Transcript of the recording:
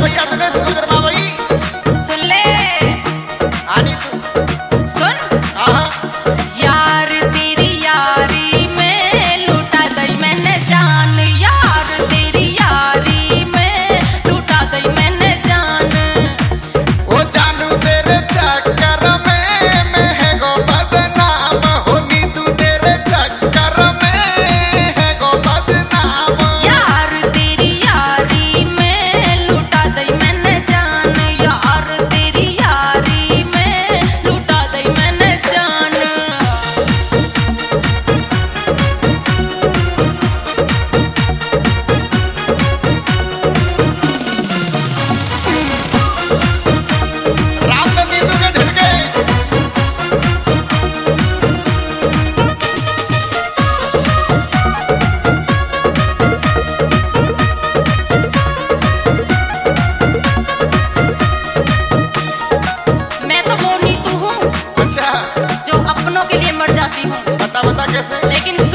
भैया दिनेश गुजर बाबई सुन ले आनी तू सुन आहा यार तेरी यारी में लूटा दई मैंने जान यार तेरी यारी में लूटा दई मैंने जान ओ जानू तेरे चक्कर में मैं है गो बदनाम होनी तू तेरे चक्कर में है गो बदनाम यार तेरी यारी में लूटा दई मैंने जान यार तेरी यारी में लूटा दई मैंने जान रामधनी तू के झटके मैं तो वो नीतू हूँ अच्छा जो अपनों के लिए मर जाती हूँ बता बता कैसे लेकिन